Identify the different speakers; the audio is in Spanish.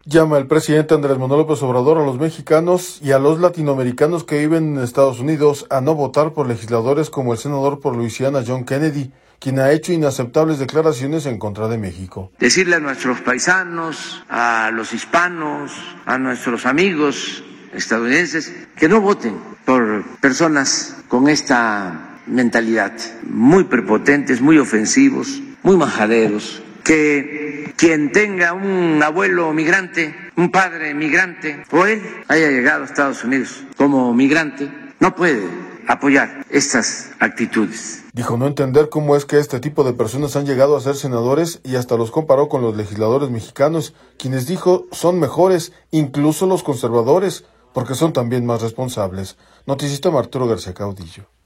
Speaker 1: Llama el presidente Andrés Manuel López Obrador a los mexicanos y a los latinoamericanos que viven en Estados Unidos a no votar por legisladores como el senador por Luisiana John Kennedy, quien ha hecho inaceptables declaraciones en contra de México.
Speaker 2: Decirle a nuestros paisanos, a los hispanos, a nuestros amigos estadounidenses que no voten por personas con esta mentalidad, muy prepotentes, muy ofensivos, muy majaderos, que quien tenga un abuelo migrante, un padre migrante, o él haya llegado a Estados Unidos como migrante, no puede apoyar estas actitudes.
Speaker 1: Dijo no entender cómo es que este tipo de personas han llegado a ser senadores y hasta los comparó con los legisladores mexicanos, quienes dijo son mejores, incluso los conservadores, porque son también más responsables. Noticista Arturo García Caudillo.